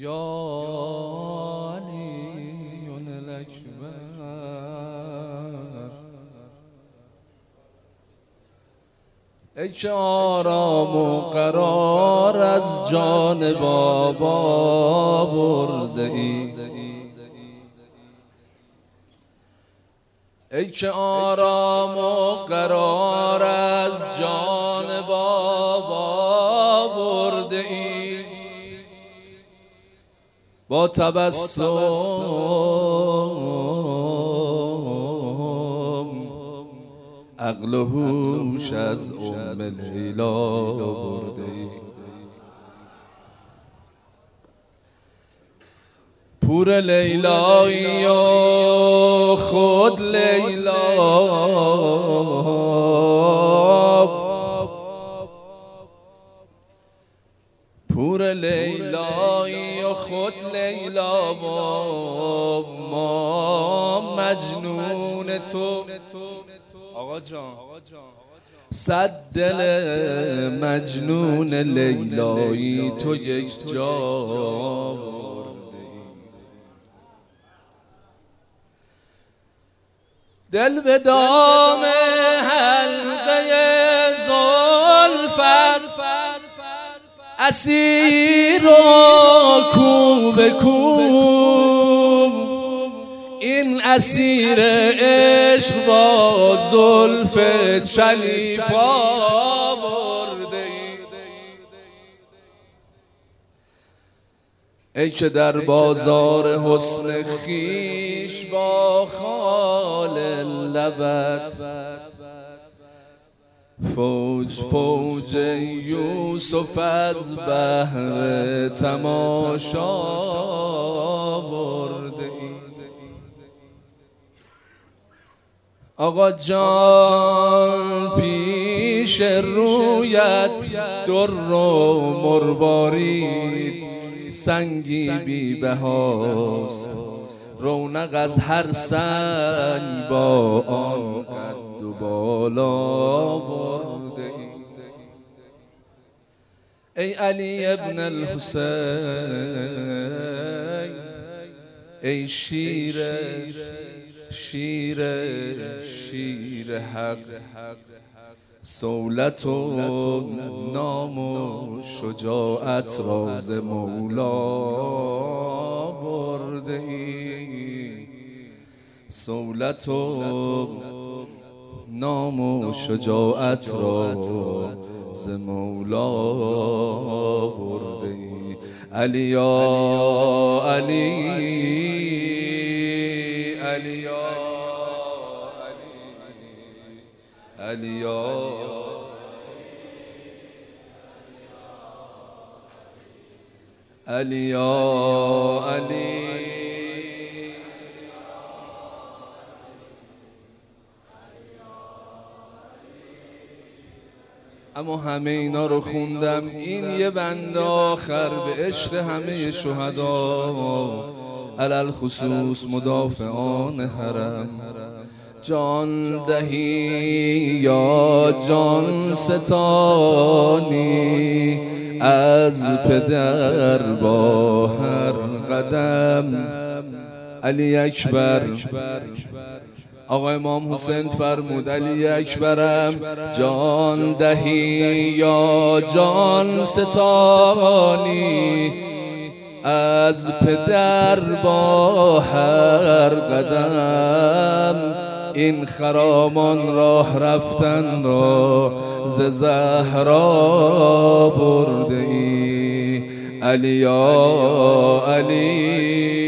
یا علی الاکبر، ای که آرام و قرار از جان بابا برده ای، ای که آرام و قرار از جان بابا برده ای، با تبسم عقل و هوش از لیلا برده ای. پور لیلایی و خود لیلا، پور لیلایی و خود لیلا و ما مجنون تو آقا جان، صد دل مجنون لیلایی تو یک جا برده ای. دل به دام حلقه زلفت اسیر و کو به کو، این اسیر عشق با زلف چلیپا برده ای. ای که در بازار حسن خویش با خال لبت فوج فوج یوسف از بحر تماشا برده ای. آقا جان پیش رویت در و مروارید سنگی بی بهاست، رونق از هر سنگ با آن قد و بالا برده ای. ای علی ابن الحسین، ای شیر حق، صولت و نام و شجاعت راز مولا برده ای. صولت و نام و شجاعت راز مولا برده ای. علی یا علی، علی یا علی یا علی یا علی. اما همه اینا رو خوندم، این یه بند آخر به عشق همه شهدا، علل خصوص مدافعان حرم. جان دهی یا جان ستانی از پدر با هر قدم. علی اکبر، آقا امام حسین فرمود علی اکبرم، جان دهی یا جان ستانی از پدر با هر قدم. این خرامان راه رفتن را ز زهرا برده ای. علی یا علی.